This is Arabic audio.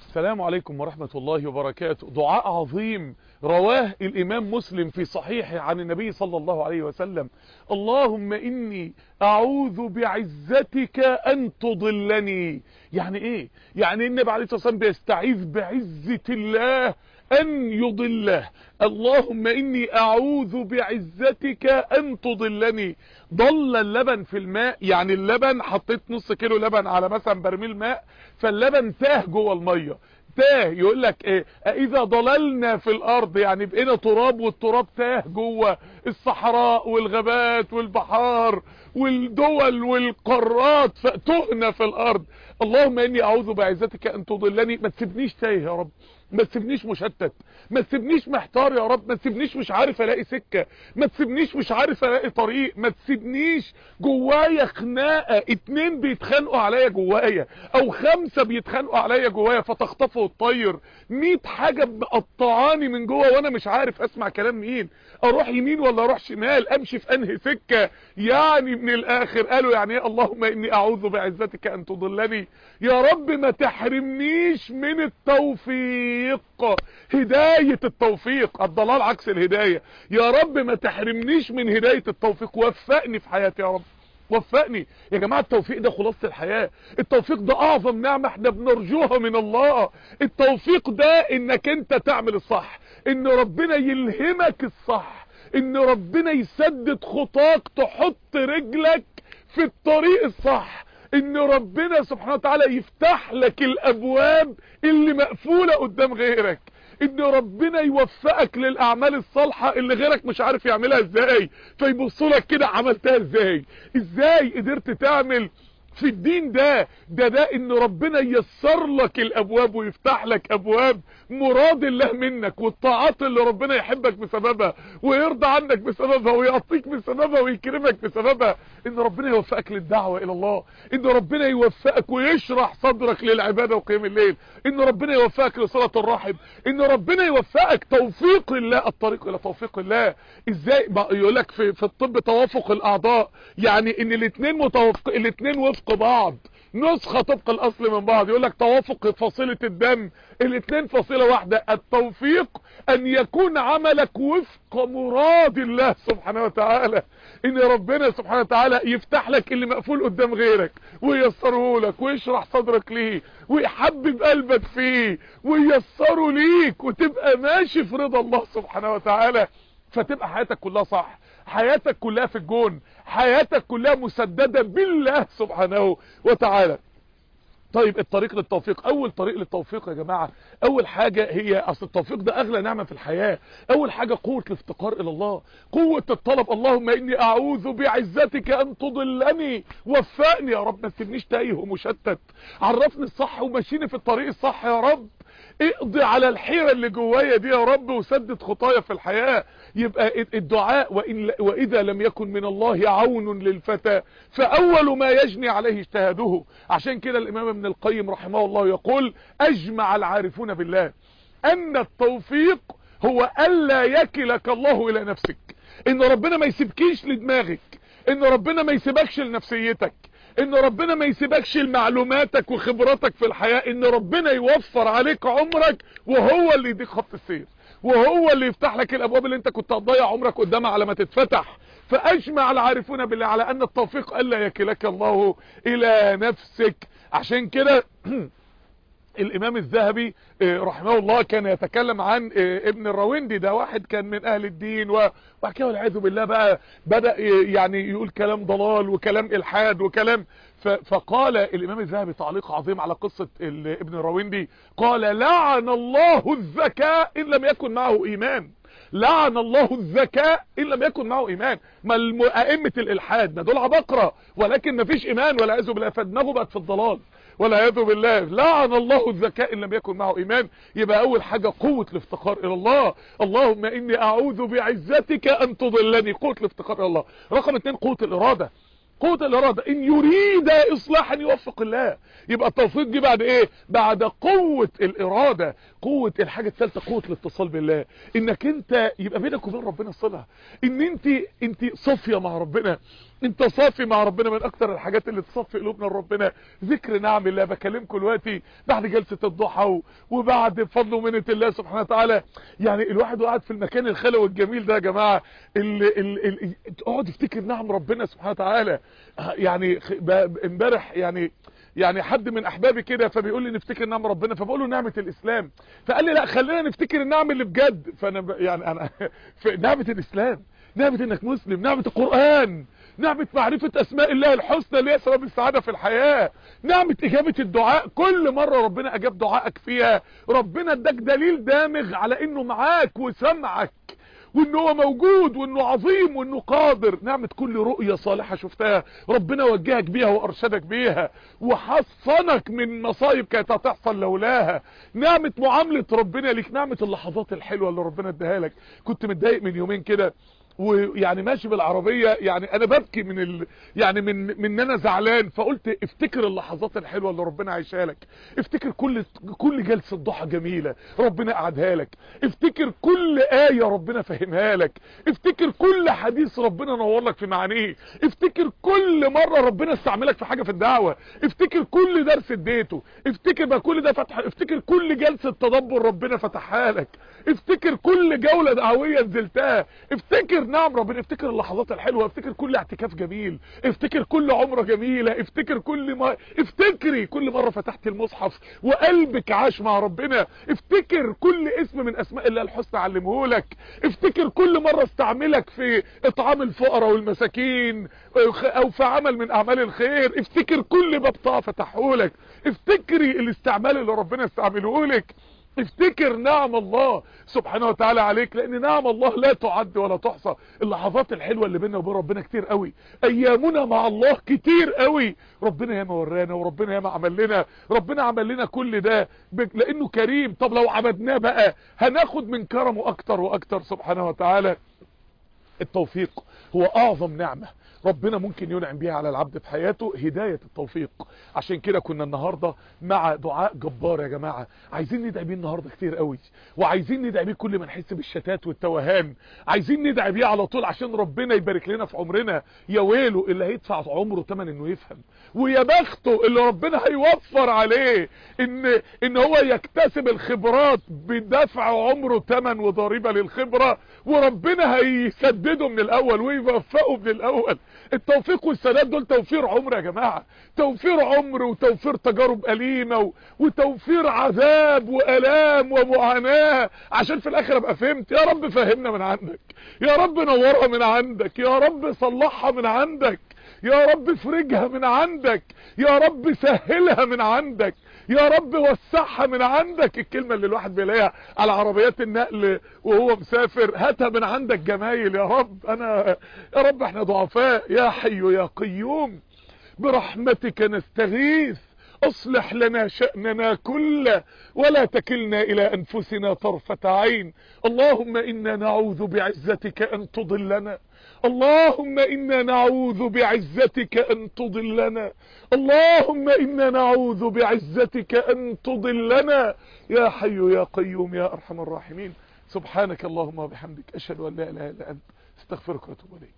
السلام عليكم ورحمة الله وبركاته. دعاء عظيم رواه الإمام مسلم في صحيحه عن النبي صلى الله عليه وسلم: اللهم إني أعوذ بعزتك أن تضلني. يعني إيه؟ يعني النبي عليه الصلاة والسلام بيستعيذ بعزة الله أن يضله. اللهم إني أعوذ بعزتك أن تضلني. ضل اللبن في الماء، يعني اللبن حطيت نص كيلو لبن على مثلا برميل ماء، فاللبن تاه جوه المية. تاه، يقول لك ايه؟ اذا ضللنا في الارض، يعني بقينا تراب، والتراب تاه جوه الصحراء والغابات والبحار والدول والقارات، فتهنا في الارض. اللهم اني اعوذ بعزتك ان تضلني. ما تسيبنيش تايه يا رب، ما تسيبنيش مشتت، ما تسيبنيش محتار يا رب، ما تسيبنيش مش عارف الاقي سكة، ما تسيبنيش مش عارف الاقي طريق، ما تسيبنيش جوايا خناقة، 2 بيتخانقوا عليا جوايا او 5 بيتخانقوا عليا جوايا فتخطفوا الطير، 100 حاجة مقطعاني من جوا وانا مش عارف اسمع كلام مين، اروح يمين ولا اروح شمال، امشي في انهي سكة. يعني من الاخر قالوا يعني ايه اللهم اني اعوذ بعزتك ان تضلني؟ يا رب ما تحرمنيش من التوفيق، هداية التوفيق. الضلال عكس الهداية. يا رب ما تحرمنيش من هداية التوفيق، وفقني في حياتي يا رب، وفقني. يا جماعة التوفيق ده خلاصة الحياة. التوفيق ده اعظم نعمة احنا بنرجوها من الله. التوفيق ده انك انت تعمل الصح، ان ربنا يلهمك الصح، ان ربنا يسدد خطاك، تحط رجلك في الطريق الصح، ان ربنا سبحانه وتعالى يفتح لك الابواب اللي مقفولة قدام غيرك، ان ربنا يوفقك للاعمال الصالحة اللي غيرك مش عارف يعملها ازاي، فيبصوا لك كده عملتها ازاي، ازاي قدرت تعمل في الدين ده ان ربنا ييسر لك الابواب ويفتح لك ابواب مراد الله منك، والطاعات اللي ربنا يحبك بسببها ويرضى عنك بسببها ويعطيك بسببها ويكرمك بسببها. ان ربنا يوفقك للدعوة الى الله، ان ربنا يوفقك ويشرح صدرك للعبادة وقيام الليل، ان ربنا يوفقك لصلة الرحم، ان ربنا يوفقك. توفيق الله، الطريق الى توفيق الله. ازاي؟ يقول لك في الطب توافق الاعضاء، يعني ان الاثنين متوافق، الاثنين وفق بعض، نسخة طبق الاصل من بعض. يقول لك توافق فصيلة الدم، الاثنين فصيلة واحدة. التوفيق ان يكون عملك وفق مراد الله سبحانه وتعالى، ان ربنا سبحانه وتعالى يفتح لك اللي مقفول قدام غيرك وييسره لك ويشرح صدرك ليه ويحبب قلبك فيه وييسره ليك، وتبقى ماشي في رضا الله سبحانه وتعالى، فتبقى حياتك كلها صح، حياتك كلها في الجون، حياتك كلها مسددة بالله سبحانه وتعالى. طيب الطريق للتوفيق، اول طريق للتوفيق يا جماعة، اول حاجة هي اصل التوفيق ده اغلى نعمة في الحياة. اول حاجة قوة الافتقار الى الله، قوة الطلب. اللهم اني اعوذ بعزتك ان تضلني، وفقني يا رب، ما تسيبنيش تايه ومشتت، عرفني الصح ومشيني في الطريق الصح يا رب، اقضي على الحيرة اللي جوايا دي يا رب، وسدد خطايا في الحياة. يبقى الدعاء وإذا لم يكن من الله عون للفتى فأول ما يجني عليه اجتهاده. عشان كده الإمام ابن القيم رحمه الله يقول: أجمع العارفون بالله أن التوفيق هو ألا يكلك الله إلى نفسك، إن ربنا ما يسيبكيش لدماغك، إن ربنا ما يسيبكش لنفسيتك، ان ربنا ما يسيبكش لمعلوماتك وخبراتك في الحياة، ان ربنا يوفر عليك عمرك وهو اللي يديك خط السير، وهو اللي يفتح لك الابواب اللي انت كنت هتضيع عمرك قدامها على ما تتفتح. فاجمع العارفون بالله على ان التوفيق الا يكلك الله الى نفسك. عشان كده الامام الذهبي رحمه الله كان يتكلم عن ابن الراوندي، ده واحد كان من اهل الدين، وبعد كده والعياذ بالله بقى بدأ يعني يقول كلام ضلال وكلام الحاد وكلام. فقال الامام الذهبي تعليق عظيم على قصة ابن الراوندي، قال: لعن الله الذكاء ان لم يكن معه ايمان. لعن الله الذكاء ان لم يكن معه ايمان. ما ائمة الالحاد ما دول عبقرة ولكن ما فيش ايمان والعياذ بالله، فدماغه بقت في الضلال والعياذ بالله. لعن الله الذكاء ان لم يكن معه ايمان. يبقى اول حاجة قوة الافتقار الى الله، اللهم اني اعوذ بعزتك ان تضلني، قوة الافتقار الى الله. رقم 2 قوة الارادة. قوة الارادة، ان يريد اصلاحا يوفق الله. يبقى التوفيق دي بعد ايه؟ بعد قوة الارادة. قوة الحاجة الثالثة قوة الاتصال بالله، انك انت يبقى بينك وبين ربنا صلة، ان انت صافية مع ربنا، انت صافي مع ربنا. من اكتر الحاجات اللي تصفي قلوبنا لربنا ذكر نعم الله. بكلمكم دلوقتي بعد جلسة الضحى وبعد بفضل ومنة الله سبحانه وتعالى، يعني الواحد قاعد في المكان الخلوي الجميل ده يا جماعة، اقعد افتكر نعم ربنا سبحانه وتعالى. يعني امبارح يعني حد من احبابي كده فبيقول لي نفتكر نعم ربنا، فبقول له نعمة الاسلام، فقال لي لا خلينا نفتكر النعم اللي بجد. فانا يعني انا في نعمة الاسلام، نعمة انك مسلم، نعمة القرآن، نعمة معرفة اسماء الله الحسنى اللي هي سبب السعادة في الحياة، نعمة اجابة الدعاء. كل مرة ربنا اجاب دعائك فيها ربنا اداك دليل دامغ على انه معاك وسمعك، وانه هو موجود، وانه عظيم، وانه قادر. نعمة كل رؤية صالحة شفتها ربنا وجهك بيها وارشدك بيها وحصنك من مصايب كانت هتحصل لولاها. نعمة معاملة ربنا ليك، نعمة اللحظات الحلوة اللي ربنا اداها لك. كنت متضايق من يومين كده ويعني ماشي بالعربية، يعني انا ببكي يعني من ان انا زعلان، فقلت افتكر اللحظات الحلوة اللي ربنا عايشها لك، افتكر كل جلسة ضحى جميلة ربنا قعدها لك، افتكر كل آية ربنا فهمها لك، افتكر كل حديث ربنا نور لك في معانيه، افتكر كل مرة ربنا استعملك في حاجة في الدعوة، افتكر كل درس اديته، افتكر بقى كل ده فتح، افتكر كل جلسة تدبر ربنا فتحها لك، افتكر كل جولة دعوية نزلتها، افتكر نعم ربنا، افتكر اللحظات الحلوة، افتكر كل اعتكاف جميل، افتكر كل عمرة جميلة، افتكر افتكري كل مرة فتحت المصحف وقلبك عاش مع ربنا، افتكر كل اسم من اسماء الله الحسنى علمهولك، افتكر كل مرة استعملك في اطعام الفقراء والمساكين او في عمل من اعمال الخير، افتكر كل باب طاعة فتحهولك، افتكري الاستعمال اللي ربنا استعملهولك، افتكر نعم الله سبحانه وتعالى عليك، لان نعم الله لا تعد ولا تحصى. اللحظات الحلوة اللي بيننا وبين ربنا كتير قوي، ايامنا مع الله كتير قوي. ربنا ياما ورانا وربنا ياما عمل لنا، ربنا عمل لنا كل ده لانه كريم. طب لو عبدناه بقى هناخد من كرمه اكتر واكتر سبحانه وتعالى. التوفيق هو اعظم نعمة ربنا ممكن ينعم بيها على العبد في حياته، هداية التوفيق. عشان كده كنا النهاردة مع دعاء جبار يا جماعة، عايزين ندعي بيه النهاردة كتير قوي، وعايزين ندعي بيه كل ما نحس بالشتات والتوهان، عايزين ندعي بيه على طول عشان ربنا يبارك لنا في عمرنا. يا ويله اللي هيدفع عمره ثمن انه يفهم، ويا بخته اللي ربنا هيوفر عليه ان هو يكتسب الخبرات بدفع عمره ثمن وضريبة للخبرة، وربنا هيسدده من الاول ويوفقه من الاول. التوفيق والسداد دول توفير عمر يا جماعة، توفير عمر وتوفير تجارب أليمة وتوفير عذاب وألام ومعاناة، عشان في الاخر ابقى فهمت. يا رب فهمنا من عندك، يا رب نورها من عندك، يا رب صلحها من عندك، يا رب افرجها من عندك، يا رب سهلها من عندك، يا رب وسعها من عندك. الكلمة اللي الواحد بيلاقيها على عربيات النقل وهو مسافر، هاتها من عندك جمايل يا رب. يا رب احنا ضعفاء، يا حي يا قيوم برحمتك نستغيث، اصلح لنا شأننا كله ولا تكلنا الى انفسنا طرفة عين. اللهم انا نعوذ بعزتك ان تضلنا، اللهم انا نعوذ بعزتك ان تضلنا، اللهم انا نعوذ بعزتك ان تضلنا، يا حي يا قيوم يا ارحم الراحمين. سبحانك اللهم وبحمدك، اشهد ان لا اله الا انت، استغفرك واتوب اليك.